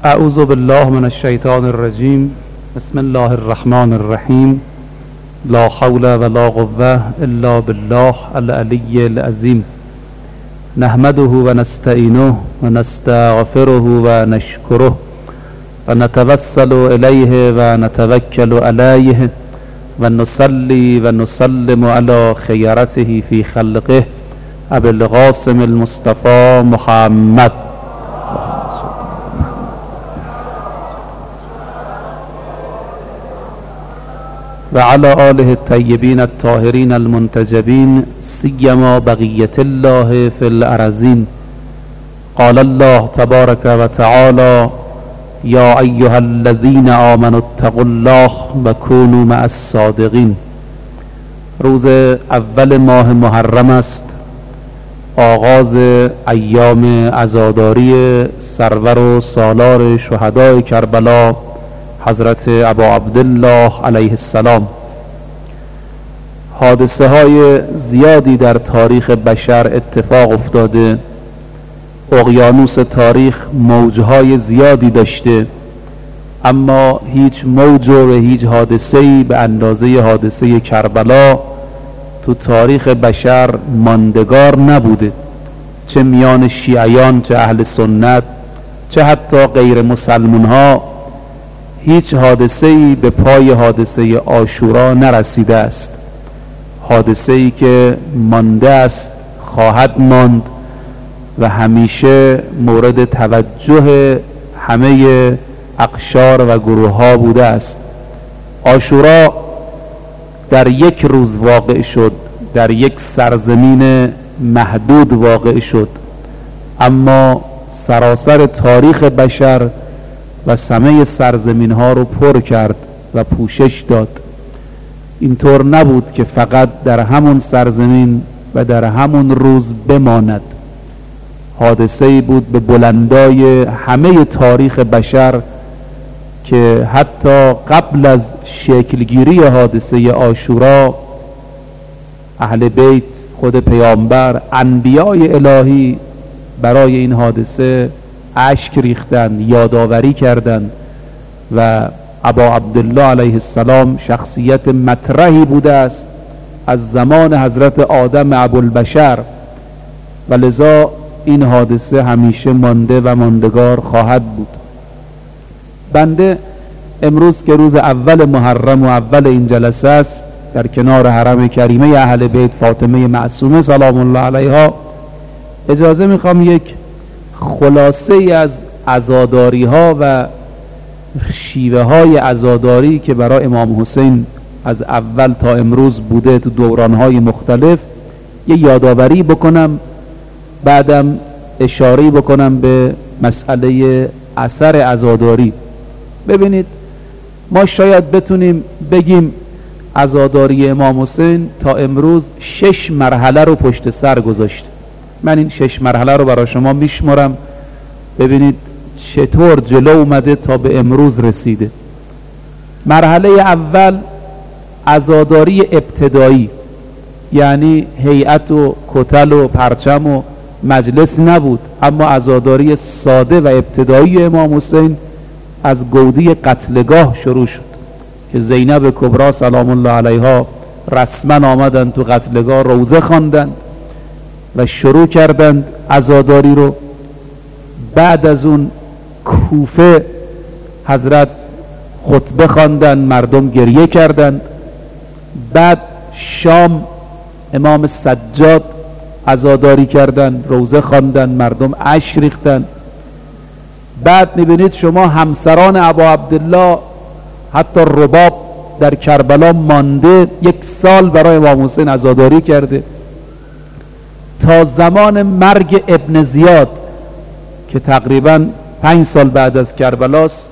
اعوذ بالله من الشیطان الرجیم. بسم الله الرحمن الرحیم. لا حول ولا قوة الا بالله العلی العظیم. نحمده و نستعینه و نستغفره و نشکره و نتوسل الیه و نتوکل علیه و نصلی و نسلم علی خیرته فی خلقه ابی القاسم المصطفى محمد و علی آله الطیبین الطاهرین المنتجبین سیما بقیة الله فی الارضین. قال الله تبارک و تعالی یا ایها الذین آمنوا اتقوا الله و کونوا مع الصادقین. روز اول ماه محرم است، آغاز ایام عزاداری سرور و سالار شهدای کربلا حضرت ابا عبدالله علیه السلام. حادثه های زیادی در تاریخ بشر اتفاق افتاده. اقیانوس تاریخ موجهای زیادی داشته، اما هیچ موج و هیچ حادثه‌ای به اندازه حادثه کربلا تو تاریخ بشر ماندگار نبوده، چه میان شیعیان، چه اهل سنت، چه حتی غیر مسلمان ها. هیچ حادثه‌ای به پای حادثه عاشورا نرسیده است. حادثه‌ای که مانده است، خواهد ماند و همیشه مورد توجه همه اقشار و گروه ها بوده است. عاشورا در یک روز واقع شد، در یک سرزمین محدود واقع شد، اما سراسر تاریخ بشر و همه سرزمین ها رو پر کرد و پوشش داد. اینطور نبود که فقط در همون سرزمین و در همون روز بماند. حادثه‌ای بود به بلندای همه تاریخ بشر که حتی قبل از شکلگیری حادثه عاشورا اهل بیت، خود پیامبر، انبیای الهی برای این حادثه اشک ریختن، یادآوری کردند و ابا عبدالله علیه السلام شخصیت مطرحی بوده است از زمان حضرت آدم ابوالبشر و لذا این حادثه همیشه مانده و ماندگار خواهد بود. بنده امروز که روز اول محرم و اول این جلسه است، در کنار حرم کریمه اهل بیت فاطمه معصومه سلام الله علیها، اجازه میخوام یک خلاصه ای از عزاداری ها و شیوه های عزاداری که برای امام حسین از اول تا امروز بوده تو دوران های مختلف یه یادآوری بکنم، بعدم اشاره بکنم به مسئله اثر عزاداری. ببینید، ما شاید بتونیم بگیم عزاداری امام حسین تا امروز 6 مرحله رو پشت سر گذاشته. من این 6 مرحله رو برای شما میشمارم، ببینید چطور جلو اومده تا به امروز رسیده. مرحله اول عزاداری ابتدایی، یعنی هیئت و کتل و پرچم و مجلس نبود، اما عزاداری ساده و ابتدایی امام حسین از گودی قتلگاه شروع شد که زینب کبرا سلام الله علیها رسما آمدن تو قتلگاه، روزه خواندند و شروع کردند عزاداری رو. بعد از اون کوفه حضرت خطبه خواندند، مردم گریه کردند. بعد شام امام سجاد عزاداری کردند، روزه خواندند، مردم اشک ریختند. بعد میبینید شما همسران ابا عبدالله، حتی رباب در کربلا مانده، 1 سال برای امام حسین عزاداری کرده تا زمان مرگ ابن زیاد که تقریبا 5 سال بعد از کربلاست.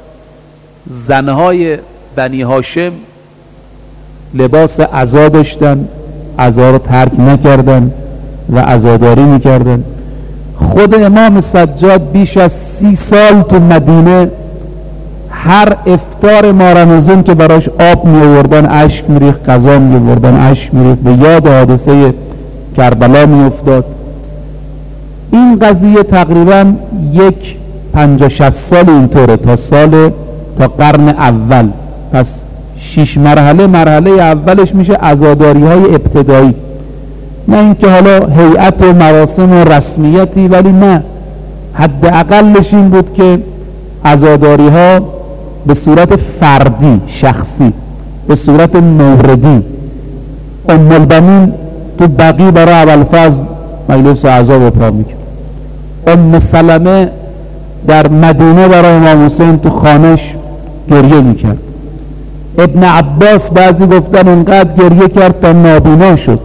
زنهای بنی هاشم لباس عزا داشتن، عزا رو ترک نکردن و عزاداری میکردن. خود امام سجاد بیش از 30 سال تو مدینه هر افطار ماه رمضان که براش آب می آوردن اشک میریخت، غذا می آوردن اشک میریخت، به یاد حادثه کربلا می افتاد. این قضیه تقریبا 1 50-60 سال اینطوره تا قرن اول. پس 6 مرحله اولش میشه عزاداری های ابتدایی، نه اینکه حالا هیئت و مراسم و رسمیتی، ولی نه، حداقلش این بود که عزاداری ها به صورت فردی شخصی، به صورت موردی. ام البنین تو بقیع برای ابوالفضل مجلس اعضا برپا میکرد. ام سلمه در مدینه برای امام حسین تو خانش گریه میکرد. ابن عباس بعضی گفتن انقدر گریه کرد تا نابینا شد.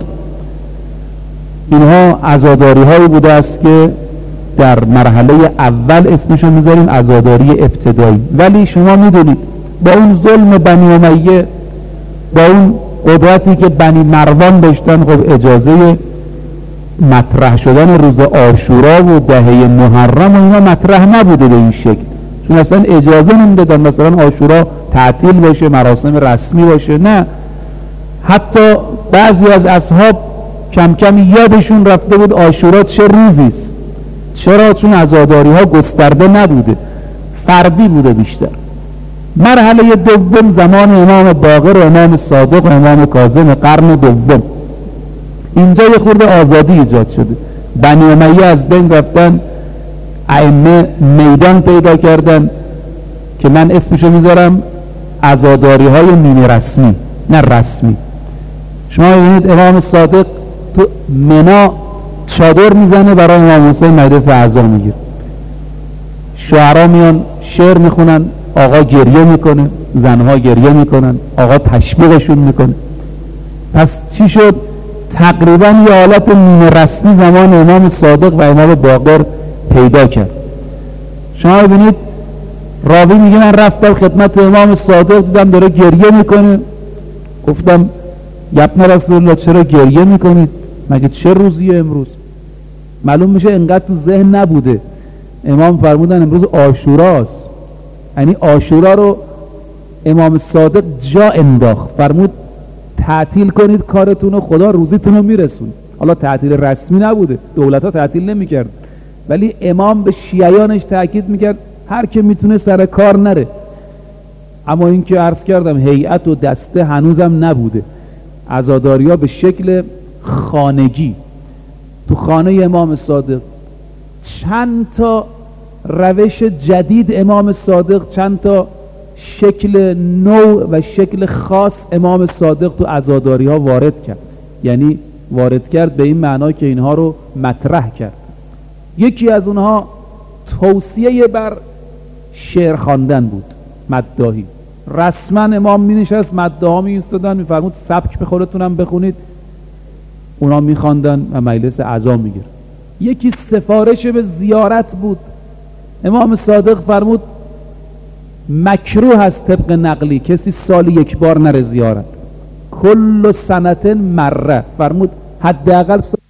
اینها عزاداری هایی بوده است که در مرحله اول اسمشو میذاریم عزاداری ابتدایی. ولی شما میدونید با اون ظلم بنی امیه، با اون قدرتی که بنی مروان داشتن، خب اجازه مطرح شدن روز عاشورا و دهه محرم و اینا مطرح نبوده به این شکل، چون اصلا اجازه نمیدادن مثلا عاشورا تعطیل باشه، مراسم رسمی باشه. نه، حتی بعضی از اصحاب کم کم یادشون رفته بود عاشورا چه روزیست. چرا؟ چون عزاداری ها گسترده نبوده، فردی بوده بیشتر. مرحله دوم زمان امام باقر و امام صادق و امام کاظم قرن دوم، اینجا یه خورده آزادی ایجاد شده. بنی امیه از بین رفتن، ائمه میدان پیدا کردن که من اسمشو میذارم عزاداری های نیمه رسمی، نه رسمی. شما ببینید امام صادق تو منا چادر میزنه برای امام حسین مجلس اعضا میگیره، شعرا میان شعر میخونن، آقا گریه میکنه، زنها گریه میکنن، آقا تشویقشون میکنه. پس چی شد؟ تقریبا یه حالت نیمه رسمی زمان امام صادق و امام باقر پیدا کرد. شما ببینید راوی میگه من رفتم خدمت امام صادق، دیدم داره گریه میکنه، گفتم یبن رسول الله چرا گریه میکنید؟ مگه چه روزیه امروز؟ معلوم میشه انقدر تو ذهن نبوده. امام فرمودن امروز عاشوراست، یعنی عاشورا رو امام صادق جا انداخت، فرمود تعطیل کنید کارتون رو، خدا روزیتون رو میرسون. حالا تعطیل رسمی نبوده، دولت ها تعطیل نمیکرد، ولی امام به شیعیانش تاکید میکرد هر که میتونه سر کار نره. اما این که عرض کردم هیئت و دسته هنوزم نبوده، عزاداری ها به شکل خانگی تو خانه امام صادق. چند تا روش جدید امام صادق، چند تا شکل نو و شکل خاص امام صادق تو عزاداری ها وارد کرد، یعنی وارد کرد به این معنا که اینها رو مطرح کرد. یکی از اونها توصیه بر شعر خواندن بود، مداحی. رسما امام می نشست، مداحا می ایستادن، می فرمود سبک به خودتونم بخونید، اونا می خواندن و مجلس اعضا می گرفت. یکی سفارش به زیارت بود. امام صادق فرمود مکروه است طبق نقلی کسی سالی یک بار نره زیارت، کل سنت مره، فرمود حداقل